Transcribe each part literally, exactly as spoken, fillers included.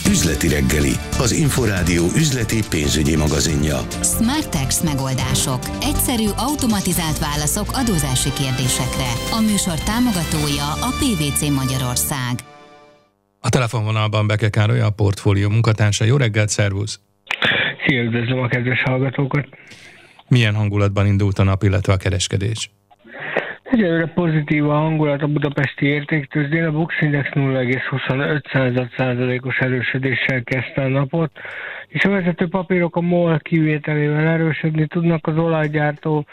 Üzleti reggeli, az Inforádió üzleti pénzügyi magazinja. Smartex megoldások. Egyszerű, automatizált válaszok adózási kérdésekre. A műsor támogatója a pé vé cé Magyarország. A telefonvonalban Beke Károly, a portfólió munkatársa. Jó reggelt, szervusz! Szia, üdvözlöm a kedves hallgatókat! Milyen hangulatban indult a nap, illetve a kereskedés? Egyelőre pozitív a hangulat a budapesti értéktőzsdén, a Bux Index nulla egész huszonöt százalékos erősödéssel kezdte a napot, és a vezető papírok a MOL kivételével erősödni tudnak, az olajgyártó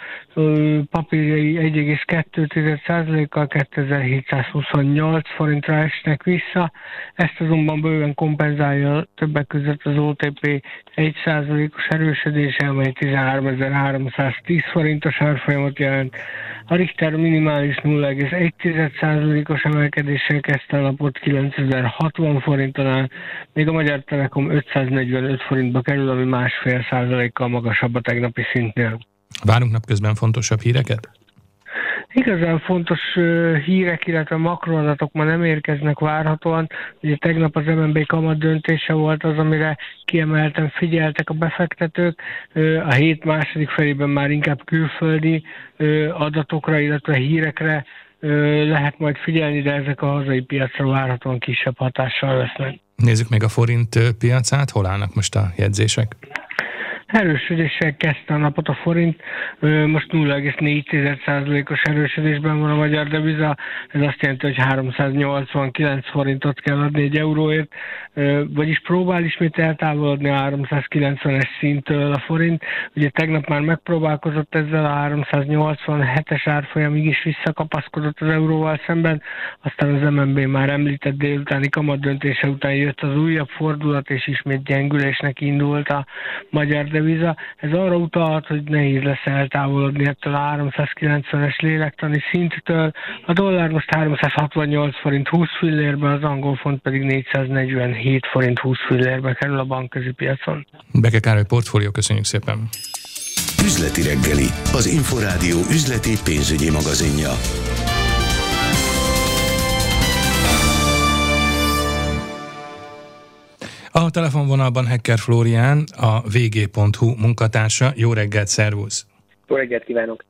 papírjai egy egész kettő százalékkal kétezer-hétszázhuszonnyolc forintra esnek vissza, ezt azonban bőven kompenzálja többek között az o té pé egy százalékos erősödése, amely tizenháromezer-háromszáztíz forintos árfolyamot jelent. A Richter minimális nulla egész egy százalékos emelkedéssel kezdte a napot kilencezer-hatvan forinton áll, még a Magyar Telekom ötszáznegyvenöt forintba kerül, ami másfél százalékkal magasabb a tegnapi szintnél. Várunk napközben fontosabb híreket? Igazán fontos uh, hírek, illetve makroadatok ma nem érkeznek várhatóan. Ugye tegnap az em en bé kamat döntése volt az, amire kiemelten figyeltek a befektetők. Uh, a hét második felében már inkább külföldi uh, adatokra, illetve hírekre uh, lehet majd figyelni, de ezek a hazai piacra várhatóan kisebb hatással lesznek. Nézzük meg a forint piacát. Hol állnak most a jegyzések? Erősödéssel kezdte a napot a forint, most nulla egész négy százalékos erősödésben van a magyar deviza, ez azt jelenti, hogy háromszáznyolcvankilenc forintot kell adni egy euróért, vagyis próbál ismét eltávolodni a háromszázkilencvenes szinttől a forint. Ugye tegnap már megpróbálkozott ezzel, a háromszáznyolcvanhetes árfolyamig is visszakapaszkodott az euróval szemben, aztán az em en bé már említett délutáni kamat döntése után jött az újabb fordulat, és ismét gyengülésnek indult a magyar deviza. Ez arra utalhat, hogy nehéz lesz eltávolodni ettől a háromszázkilencvenes lélektani szinttől. A dollár most háromszázhatvannyolc forint húsz fillérbe, az angol font pedig négyszáznegyvenhét forint húsz fillérbe kerül a bankközi piacon. Beke Károly, portfólió, köszönjük szépen! Üzleti reggeli, az Inforádió üzleti pénzügyi magazinja. A telefonvonalban Hecker Flórián, a vé gé pont hú munkatársa. Jó reggelt, szervusz! Jó reggelt kívánok!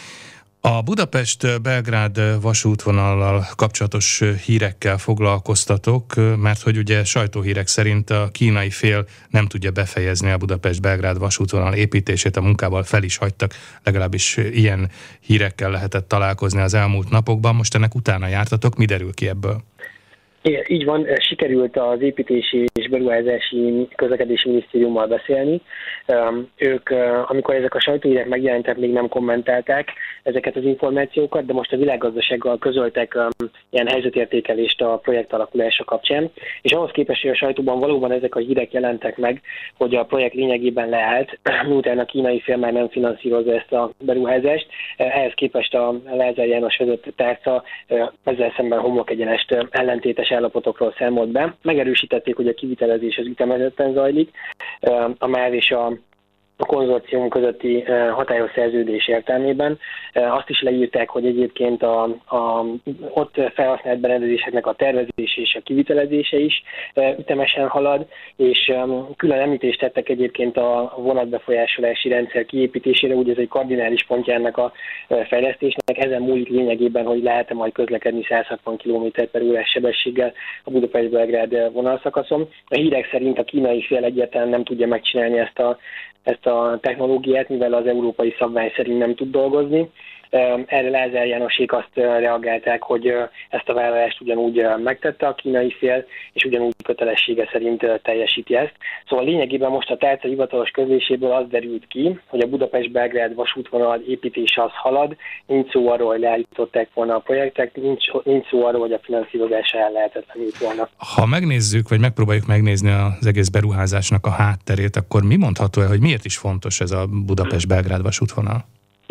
A Budapest-Belgrád vasútvonallal kapcsolatos hírekkel foglalkoztatok, mert hogy ugye sajtóhírek szerint a kínai fél nem tudja befejezni a Budapest-Belgrád vasútvonal építését, a munkával fel is hagytak, legalábbis ilyen hírekkel lehetett találkozni az elmúlt napokban. Most ennek utána jártatok, mi derül ki ebből? Így van, sikerült az építési és beruházási közlekedési minisztériummal beszélni. Ők, amikor ezek a sajtóhírek megjelentek, még nem kommentálták ezeket az információkat, de most a világgazdasággal közöltek ilyen helyzetértékelést a projekt alakulása kapcsán, és ahhoz képest, hogy a sajtóban valóban ezek a hírek jelentek meg, hogy a projekt lényegében leállt, miután a kínai fél már nem finanszírozza ezt a beruházást, ehhez képest a Lázár János vezető tárca ezzel szemben homlokegyenest ellentétes állapotokról számolt be. Megerősítették, hogy a kivitelezés az ütemezetten zajlik. A MÁV és a a konzorcium közötti hatályos szerződés értelmében. Azt is leírták, hogy egyébként a, a ott felhasznált berendezéseknek a tervezése és a kivitelezése is ütemesen halad, és külön említést tettek egyébként a vonatbefolyásolási rendszer kiépítésére, úgy ez egy kardinális pontja ennek a fejlesztésnek. Ezen múlik lényegében, hogy lehet-e majd közlekedni száz hatvan kilométer per órás sebességgel a Budapest-Belgrád vonalszakaszon. A hírek szerint a kínai fél egyáltalán nem tudja megcsinálni ezt a ezt a technológiát, mivel az európai szabvány szerint nem tud dolgozni. Erre Lázár Jánosék azt reagálták, hogy ezt a vállalást ugyanúgy megtette a kínai fél, és ugyanúgy kötelessége szerint teljesíti ezt. Szóval lényegében most a tárca hivatalos közléséből az derült ki, hogy a Budapest-Belgrád vasútvonal építése az halad, nincs szó arról, hogy leállították volna a projektek, nincs, nincs szó arról, hogy a finanszírozása el lehetetlenült volna. Ha megnézzük, vagy megpróbáljuk megnézni az egész beruházásnak a hátterét, akkor mi mondható el, hogy miért is fontos ez a Budapest-Belgrád vasútvonal?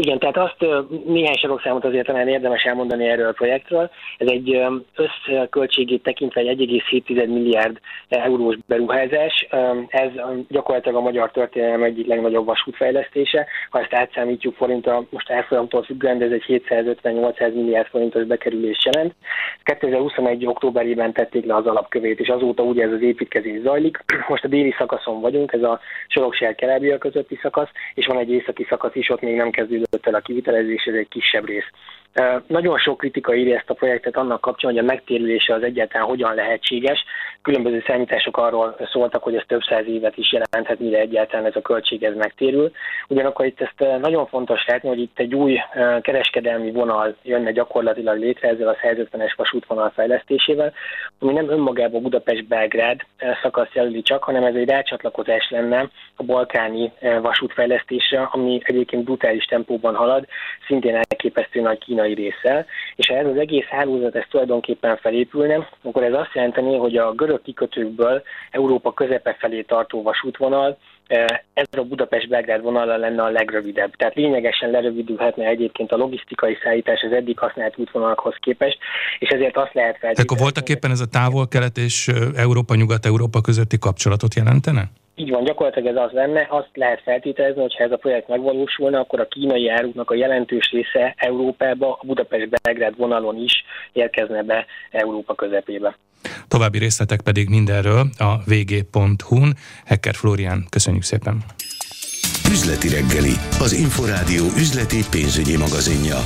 Igen, tehát azt néhány sarokszámot azért talán érdemes elmondani erről a projektről. Ez egy összköltségét tekintve egy egy egész hét milliárd eurós beruházás. Ez gyakorlatilag a magyar történelem egyik legnagyobb vasútfejlesztése. Ha ezt átszámítjuk forintra, most árfolyamtól függően, de ez egy hétszázötven-nyolcszáz milliárd forintos bekerülés jelent. kétezer-huszonegy októberében tették le az alapkövét, és azóta ugye ez az építkezés zajlik. Most a déli szakaszon vagyunk, ez a Soroksári-Kelebia közötti szakasz, és van egy északi szakasz is, ott még nem kezdődött el a kivitelezés, ez egy kisebb rész. Nagyon sok kritika írja ezt a projektet annak kapcsán, hogy a megtérülése az egyáltalán hogyan lehetséges. Különböző számítások arról szóltak, hogy ez több száz évet is jelenthet, mire egyáltalán ez a költség ez megtérül. Ugyanakkor itt ezt nagyon fontos látni, hogy itt egy új kereskedelmi vonal jönne gyakorlatilag létre ezzel a százötvenes vasútvonal fejlesztésével, ami nem önmagában Budapest-Belgrád szakasz jelöli csak, hanem ez egy rácsatlakozás lenne a balkáni vasútfejlesztésre, ami egyébként brutális tempóban halad, szintén elképesztő nagy kínai résszel, és ha ez az egész hálózat ez tulajdonképpen felépülne, akkor ez azt jelenteni, hogy a görög kikötőkből Európa közepe felé tartó vasútvonal, ez a Budapest-Belgrád vonala lenne a legrövidebb. Tehát lényegesen lerövidülhetne egyébként a logisztikai szállítás az eddig használt útvonalakhoz képest, és ezért azt lehet feltételezni. Akkor voltak éppen ez a távol-kelet és Európa-Nyugat-Európa közötti kapcsolatot jelentene? Így van, gyakorlatilag ez az lenne, azt lehet feltételezni, hogy ha ez a projekt megvalósulna, akkor a kínai áruknak a jelentős része Európába, a Budapest-Belgrád vonalon is érkezne be Európa közepébe. További részletek pedig mindenről a vé gé pont hu-n. Hecker Flórián, köszönjük szépen! Üzleti reggeli, az Inforádió üzleti pénzügyi magazinja.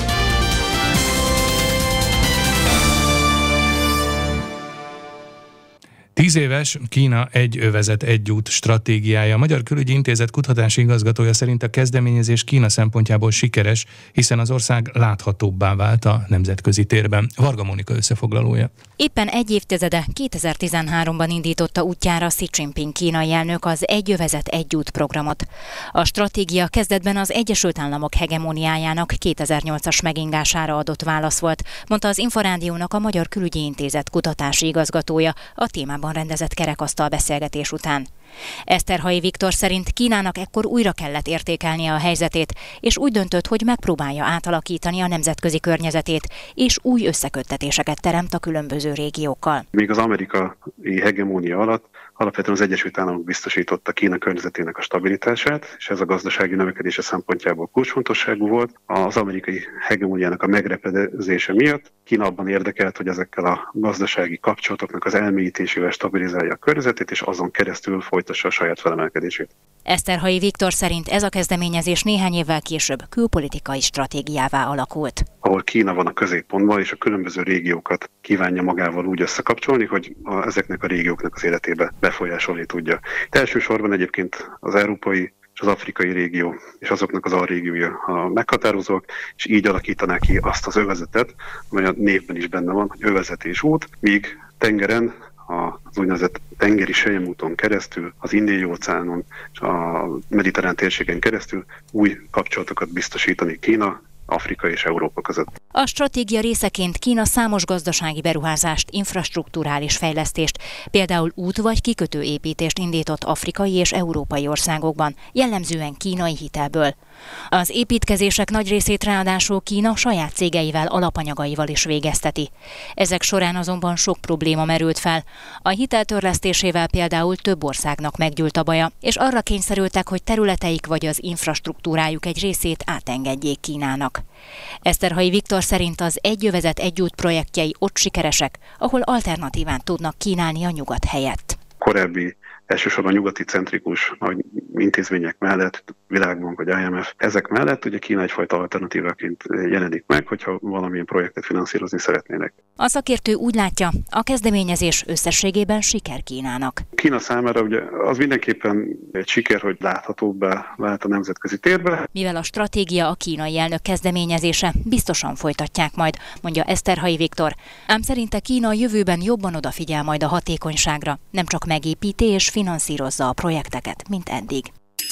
Tíz éves Kína egy övezet egy út stratégiája. A Magyar Külügyi Intézet kutatási igazgatója szerint a kezdeményezés Kína szempontjából sikeres, hiszen az ország láthatóbbá vált a nemzetközi térben. Varga Mónika összefoglalója. Éppen egy évtizede, kétezer-tizenháromban indította útjára Xi Jinping kínai elnök az Egy övezet egy út programot. A stratégia kezdetben az Egyesült Államok hegemóniájának kétezer-nyolcas megingására adott válasz volt, mondta az Inforádiónak a Magyar Külügyi Intézet kutatási igazgatója a témában rendezett kerekasztal beszélgetés után. Eszterhalyi Viktor szerint Kínának ekkor újra kellett értékelnie a helyzetét, és úgy döntött, hogy megpróbálja átalakítani a nemzetközi környezetét, és új összeköttetéseket teremt a különböző régiókkal. Még az amerikai hegemónia alatt alapvetően az Egyesült Államok biztosította Kína környezetének a stabilitását, és ez a gazdasági növekedése szempontjából kulcsfontosságú volt. Az amerikai hegemóniának a megrepedezése miatt Kína abban érdekelt, hogy ezekkel a gazdasági kapcsolatoknak az elmélyítésével stabilizálja a környezetét, és azon keresztül folytassa a saját felemelkedését. Eszterhalyi Viktor szerint ez a kezdeményezés néhány évvel később külpolitikai stratégiává alakult. Ahol Kína van a középpontban, és a különböző régiókat kívánja magával úgy összekapcsolni, hogy a, ezeknek a régióknak az életébe befolyásolni tudja. De elsősorban egyébként az európai és az afrikai régió és azoknak az alrégiója a meghatározók, és így alakítaná ki azt az övezetet, amely a névben is benne van, hogy övezetés út, míg tengeren, az úgynevezett tengeri selyemúton keresztül, az Indiai-óceánon és a mediterrán térségen keresztül új kapcsolatokat biztosítani Kína, Afrika és Európa között. A stratégia részeként Kína számos gazdasági beruházást, infrastrukturális fejlesztést, például út- vagy kikötőépítést indított afrikai és európai országokban, jellemzően kínai hitelből. Az építkezések nagy részét ráadásul Kína saját cégeivel, alapanyagaival is végezteti. Ezek során azonban sok probléma merült fel. A hitel törlesztésével például több országnak meggyűlt a baja, és arra kényszerültek, hogy területeik vagy az infrastruktúrájuk egy részét átengedjék Kínának. Eszterhalyi Viktor szerint az Egy övezet egy út projektjei ott sikeresek, ahol alternatíván tudnak kínálni a nyugat helyett. Korábbi elsősorban nyugati centrikus intézmények mellett, Világbank vagy I M F, ezek mellett ugye Kína egyfajta alternatívaként jelenik meg, hogyha valamilyen projektet finanszírozni szeretnének. A szakértő úgy látja, a kezdeményezés összességében siker Kínának. Kína számára ugye az mindenképpen egy siker, hogy láthatóbbá vált a nemzetközi térbe. Mivel a stratégia a kínai elnök kezdeményezése, biztosan folytatják majd, mondja Eszterhalyi Viktor. Ám szerinte Kína a jövőben jobban odafigyel majd a hatékonyságra, nem csak megépíti és finanszírozza a projekteket, mint eddig.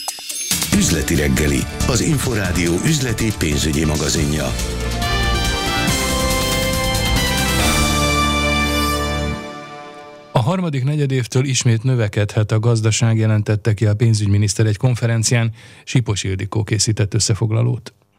Üzleti reggeli, az Inforádió üzleti pénzügyi magazinja. A harmadik negyedévtől ismét növekedhet a gazdaság, jelentette ki a pénzügyminiszter egy konferencián. Sipos Ildikó készített összefoglalót.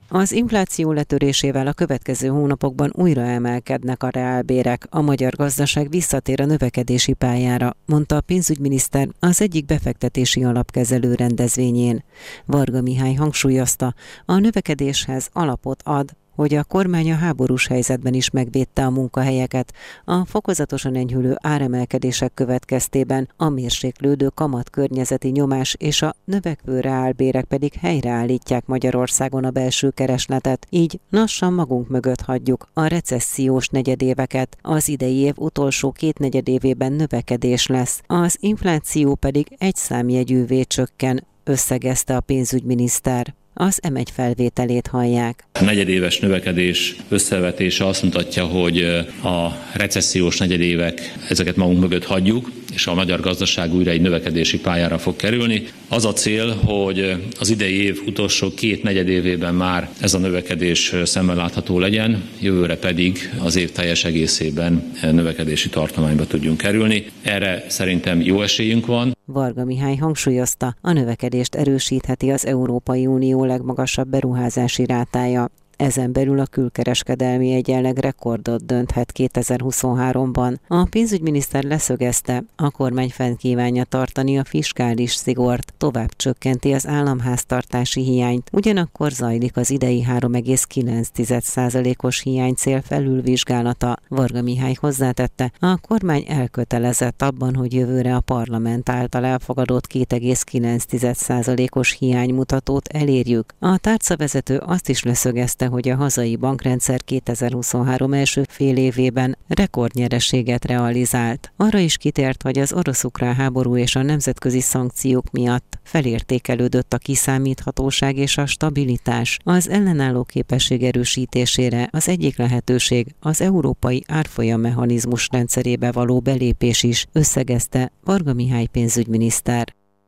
Az infláció letörésével a következő hónapokban újra emelkednek a reálbérek, a magyar gazdaság visszatér a növekedési pályára, mondta a pénzügyminiszter az egyik befektetési alapkezelő rendezvényén. Varga Mihály hangsúlyozta, a növekedéshez alapot ad, hogy a kormány a háborús helyzetben is megvédte a munkahelyeket, a fokozatosan enyhülő áremelkedések következtében a mérséklődő kamatkörnyezeti nyomás és a növekvő reálbérek pedig helyreállítják Magyarországon a belső keresletet, így lassan magunk mögött hagyjuk a recessziós negyedéveket. Az idei év utolsó két negyedévében növekedés lesz, az infláció pedig egy számjegyűvé csökken, összegezte a pénzügyminiszter. Az em egy felvételét hallják. A negyedéves növekedés összevetése azt mutatja, hogy a recessziós negyedévek, ezeket magunk mögött hagyjuk, és a magyar gazdaság újra egy növekedési pályára fog kerülni. Az a cél, hogy az idei év utolsó két negyedévében már ez a növekedés szemmel látható legyen, jövőre pedig az év teljes egészében növekedési tartományba tudjunk kerülni. Erre szerintem jó esélyünk van. Varga Mihály hangsúlyozta, a növekedést erősítheti az Európai Unió legmagasabb beruházási rátája. Ezen belül a külkereskedelmi egyenleg rekordot dönthet kétezer-huszonháromban. A pénzügyminiszter leszögezte, a kormány fenn kívánja tartani a fiskális szigort, tovább csökkenti az államháztartási hiányt, ugyanakkor zajlik az idei három egész kilenc százalékos hiánycél felülvizsgálata. Varga Mihály hozzátette, a kormány elkötelezett abban, hogy jövőre a parlament által elfogadott két egész kilenc százalékos hiánymutatót elérjük. A tárcavezető azt is leszögezte, hogy a hazai bankrendszer kétezer-huszonhárom első fél évében rekordnyereséget realizált. Arra is kitért, hogy az orosz-ukrán háború és a nemzetközi szankciók miatt felértékelődött a kiszámíthatóság és a stabilitás. Az ellenálló képesség erősítésére az egyik lehetőség az európai árfolyammechanizmus rendszerébe való belépés is, összegezte Varga Mihály pénzügyminiszter.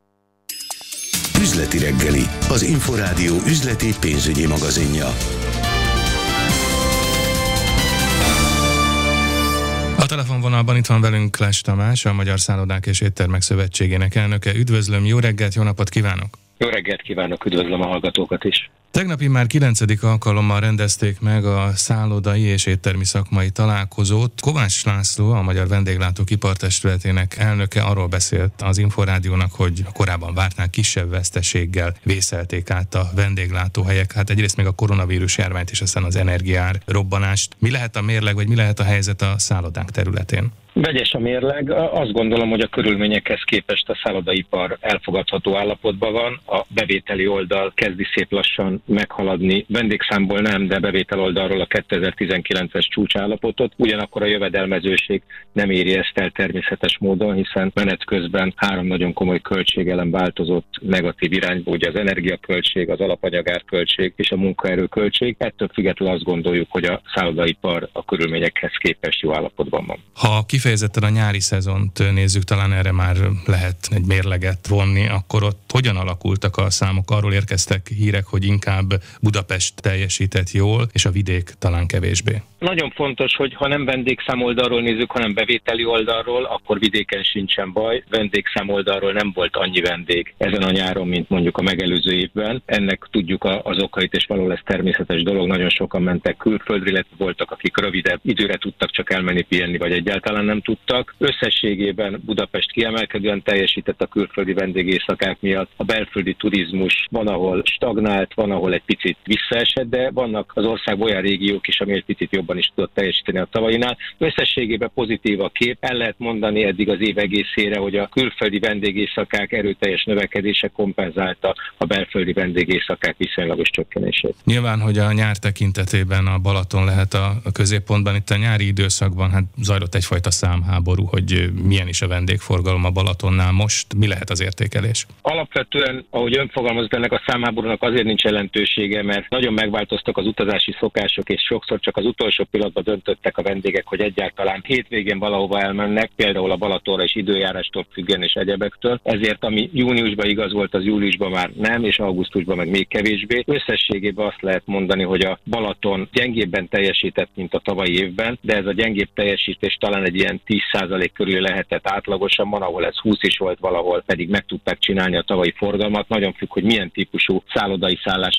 Üzleti reggeli, az Inforádió üzleti pénzügyi magazinja. A telefonvonalban itt van velünk Kles Tamás, a Magyar Szállodák és Éttermek Szövetségének elnöke. Üdvözlöm, jó reggelt, jó napot kívánok! Jó reggelt kívánok, üdvözlöm a hallgatókat is! Tegnapi már kilencedik alkalommal rendezték meg a szállodai és éttermi szakmai találkozót. Kovács László, a Magyar Vendéglátók Ipartestületének elnöke arról beszélt az Inforádiónak, hogy korábban vártnák kisebb veszteséggel vészelték át a vendéglátóhelyek. Hát egyrészt még a koronavírus járványt és aztán az energiaár robbanást. Mi lehet a mérleg, vagy mi lehet a helyzet a szállodák területén? Vegyes a mérleg. Azt gondolom, hogy a körülményekhez képest a szállodaipar elfogadható állapotban van. A bevételi oldal kezdi szép lassan meghaladni. Vendégszámból nem, de bevétel oldalról a kétezer-tizenkilences csúcsállapotot. Ugyanakkor a jövedelmezőség nem éri ezt el természetes módon, hiszen menet közben három nagyon komoly költségelem változott negatív irányba, ugye az energiaköltség, az alapanyagárköltség és a munkaerőköltség. Ettől függetlenül azt gondoljuk, hogy a szállodaipar a körülményekhez képest jó állapotban van. Ha kifejezetten a nyári szezont nézzük, talán erre már lehet egy mérleget vonni, akkor ott hogyan alakultak a számok? Arról érkeztek hírek, hogy inkább Budapest teljesített jól, és a vidék talán kevésbé. Nagyon fontos, hogy ha nem vendégszám oldalról nézzük, hanem bevételi oldalról, akkor vidéken sincsen baj. Vendégszám oldalról nem volt annyi vendég ezen a nyáron, mint mondjuk a megelőző évben. Ennek tudjuk az okait, és valahol ez természetes dolog. Nagyon sokan mentek külföldre, illetve voltak, akik rövidebb időre tudtak csak elmenni pihenni, vagy egyáltalán nem tudtak. Összességében Budapest kiemelkedően teljesített a külföldi vendégészakák miatt. A belföldi turizmus van, ahol stagnált, van, ahol egy picit visszaesett, de vannak az ország olyan régiók is, ami egy picit jobban is tudott teljesíteni a tavainál. Összességében pozitív a kép. El lehet mondani eddig az év egészére, hogy a külföldi vendégészakák erőteljes növekedése kompenzálta a belföldi vendégészakák viszonylagos csökkenését. Nyilván, hogy a nyár tekintetében a Balaton lehet a középpontban. Itt a nyári időszakban hát zajlott egyfajta számháború, hogy milyen is a vendégforgalom a Balatonnál most. Mi lehet az értékelés? Alapvetően, ahogy ön fogalmazott, ennek a számháborúnak azért nincs jelentősége, mert nagyon megváltoztak az utazási szokások, és sokszor csak az utolsó pillanatban döntöttek a vendégek, hogy egyáltalán hétvégén valahova elmennek, például a Balatonra is időjárástól függően és egyebektől. Ezért ami júniusban igaz volt, az júliusban már nem, és augusztusban meg még kevésbé. Összességében azt lehet mondani, hogy a Balaton gyengébben teljesített, mint a tavalyi évben, de ez a gyengébb teljesítés talán egy ilyen tíz százalék körül lehetett átlagosan, van, ahol ez húsz is volt, valahol pedig meg tudták csinálni a tavalyi forgalmat. Nagyon függ, hogy milyen típusú szállodai szállás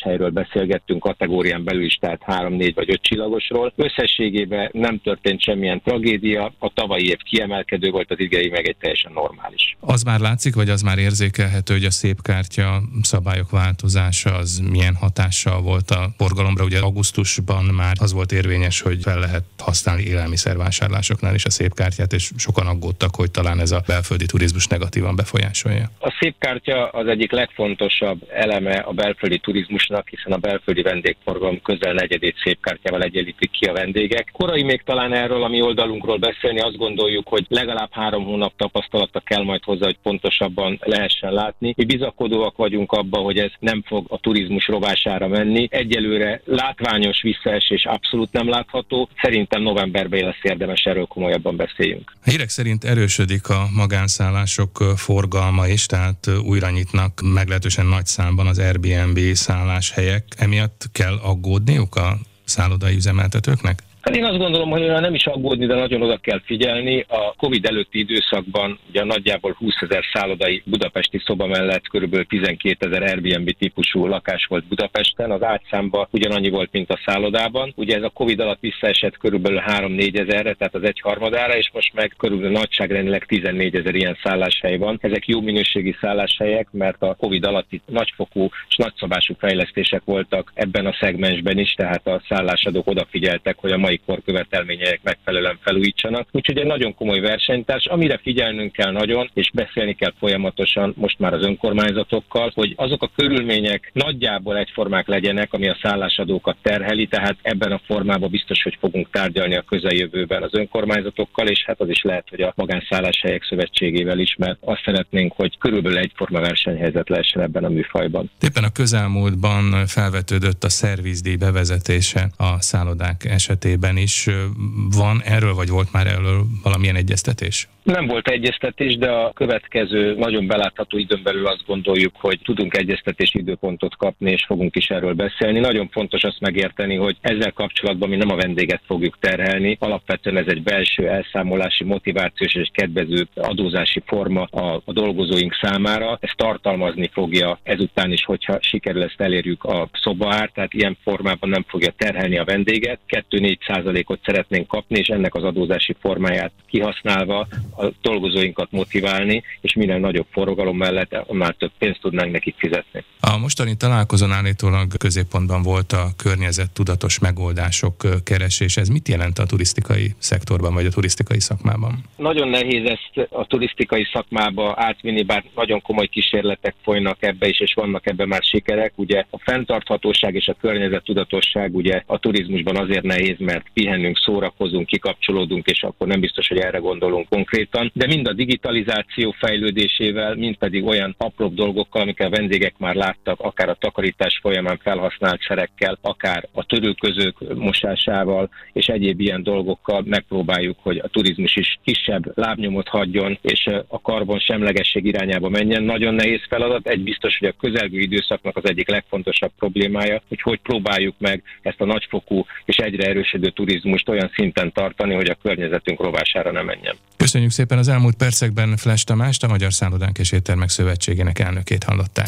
szálláshelyről beszélgettünk, kategórián belül is, tehát három, négy vagy öt csillagosról. Összességében nem történt semmilyen tragédia, a tavalyi év kiemelkedő volt, az idei meg egy teljesen normális. Az már látszik, vagy az már érzékelhető, hogy a szépkártya szabályok változása az milyen hatással volt a forgalomra? Ugye augusztusban már az volt érvényes, hogy fel lehet használni élelmiszervásárlásoknál is a szépkártyát, és sokan aggódtak, hogy talán ez a belföldi turizmus negatívan befolyásolja. A szépkártya az egyik legfontosabb eleme a belföldi turizmusnak, hiszen a belföldi vendégforgalom közel negyedét szépkártyával egyenlítik ki a vendégek. Korai még talán erről a mi oldalunkról beszélni, azt gondoljuk, hogy legalább három hónap tapasztalata kell majd hozzá, hogy pontosabban lehessen látni. Mi bizakodóak vagyunk abban, hogy ez nem fog a turizmus rovására menni. Egyelőre látványos visszaesés abszolút nem látható. Szerintem novemberben lesz érdemes, erről komolyabban beszéljünk. A hírek szerint erősödik a magánszállások forgalma is, tehát újra nyitnak meglehetősen nagy számban az Airbnb szálláshelyek. Emiatt kell aggódniuk a szállodai üzemeltetőknek? Hát én azt gondolom, hogy nem is aggódni, de nagyon oda kell figyelni. A Covid előtti időszakban ugye nagyjából húszezer szállodai budapesti szoba mellett körülbelül tizenkétezer Airbnb típusú lakás volt Budapesten. Az ágyszámban ugyanannyi volt, mint a szállodában. Ugye ez a Covid alatt visszaesett körülbelül három-négyezerre, tehát az egyharmadára, és most meg körülbelül nagyságrendileg tizennégyezer ilyen szálláshely van. Ezek jó minőségi szálláshelyek, mert a Covid alatt itt nagyfokú és nagyszabású fejlesztések voltak ebben a szegmensben is, tehát a szállásadók odafigyeltek, hogy a mai korkövetelmények megfelelően felújítsanak. Úgyhogy egy nagyon komoly versenytárs, amire figyelnünk kell nagyon, és beszélni kell folyamatosan most már az önkormányzatokkal, hogy azok a körülmények nagyjából egyformák legyenek, ami a szállásadókat terheli, tehát ebben a formában biztos, hogy fogunk tárgyalni a közeljövőben az önkormányzatokkal, és hát az is lehet, hogy a Magánszálláshelyek Szövetségével is, mert azt szeretnénk, hogy körülbelül egyforma versenyhelyzet lehessen ebben a műfajban. Éppen a közelmúltban felvetődött a szervizdíj bevezetése a szállodák esetében is. Van erről, vagy volt már erről valamilyen egyeztetés? Nem volt egyeztetés, de a következő nagyon belátható időn belül azt gondoljuk, hogy tudunk egyeztetési időpontot kapni, és fogunk is erről beszélni. Nagyon fontos azt megérteni, hogy ezzel kapcsolatban mi nem a vendéget fogjuk terhelni. Alapvetően ez egy belső elszámolási, motivációs és kedvező adózási forma a, a dolgozóink számára. Ez tartalmazni fogja ezután is, hogyha sikerül ezt elérjük a szobaár, tehát ilyen formában nem fogja terhelni a vendéget. kettő-négy százalékot szeretnénk kapni, és ennek az adózási formáját kihasználva a dolgozóinkat motiválni, és minél nagyobb forgalom mellett annál több pénzt tudnánk nekik fizetni. A mostani találkozón állítólag középpontban volt a környezettudatos megoldások keresés. Ez mit jelent a turisztikai szektorban, vagy a turisztikai szakmában? Nagyon nehéz ezt a turisztikai szakmába átvinni, bár nagyon komoly kísérletek folynak ebbe is, és vannak ebbe már sikerek. Ugye a fenntarthatóság és a környezettudatosság ugye a turizmusban azért nehéz, mert pihenünk, szórakozunk, kikapcsolódunk, és akkor nem biztos, hogy erre gondolunk konkrétan. De mind a digitalizáció fejlődésével, mind pedig olyan apróbb dolgokkal, amikkel a vendégek már láttak, akár a takarítás folyamán felhasznált szerekkel, akár a törülközők mosásával, és egyéb ilyen dolgokkal megpróbáljuk, hogy a turizmus is kisebb lábnyomot hagyjon, és a karbon semlegesség irányába menjen. Nagyon nehéz feladat, egy biztos, hogy a közelgő időszaknak az egyik legfontosabb problémája, hogy hogy próbáljuk meg ezt a nagyfokú és egyre erősödő turizmust olyan szinten tartani, hogy a környezetünk rovására ne menjen. Köszönjük szépen! Az elmúlt percekben Flash Tamást, a Magyar Szállodánk és Éttermek Szövetségének elnökét hallották.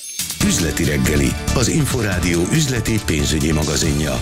Üzleti reggeli, az Inforádió üzleti pénzügyi magazinja.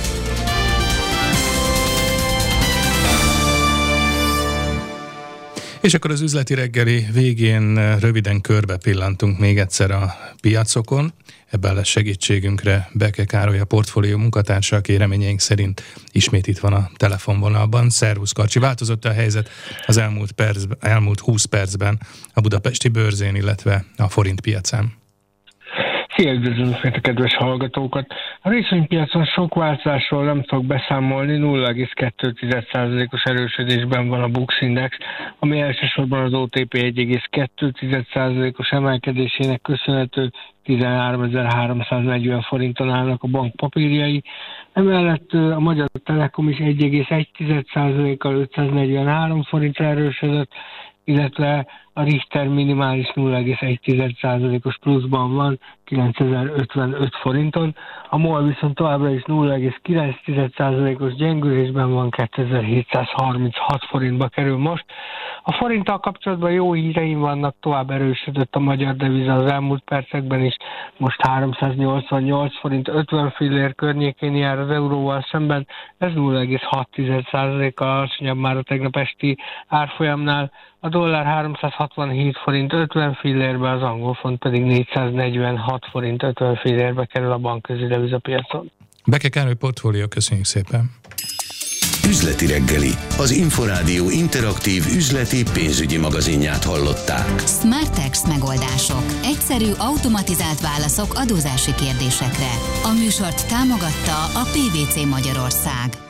És akkor az üzleti reggeli végén röviden körbe pillantunk még egyszer a piacokon. Ebben lesz segítségünkre Beke Károly, a portfólió munkatársa, aki reményeink szerint ismét itt van a telefonvonalban. Szervusz, Karcsi! Változott a helyzet az elmúlt, perc, elmúlt húsz percben a budapesti bőrzén, illetve a forint piacán? Szia, üdvözlöm a kedves hallgatókat! A részvénypiacon sok változásról nem tudok beszámolni, nulla egész kettő százalékos erősödésben van a Bux Index, ami elsősorban az o té pé egy egész kettő százalékos emelkedésének köszönhető, tizenháromezer-háromszáznegyven forinton állnak a bank papírjai. Emellett a Magyar Telekom is egy egész egy százalékkal ötszáznegyvenhárom forintra erősödött, illetve a Richter minimális nulla egész egy százalékos pluszban van, kilencezer-ötvenöt forinton, a MOL viszont továbbra is nulla egész kilenc százalékos gyengülésben van, kétezer-hétszázharminchat forintba kerül most. A forinttal kapcsolatban jó híreim vannak, tovább erősödött a magyar deviza az elmúlt percekben is, most háromszáznyolcvannyolc forint ötven fillér környékén jár az euróval szemben, ez nulla egész hat százalékkal alacsonyabb már a tegnap esti árfolyamnál, a dollár háromszázhatvanhét forint ötven fillérbe, az angol font pedig négyszáznegyvenhat forint ötven fillérbe kerül a bankközi devizapiacon. Beke Károly Portfólió, köszönjük szépen! Üzleti reggeli, az Inforádió interaktív üzleti pénzügyi magazinját hallották. Smartex megoldások. Egyszerű, automatizált válaszok adózási kérdésekre. A műsort támogatta a pé vé cé Magyarország.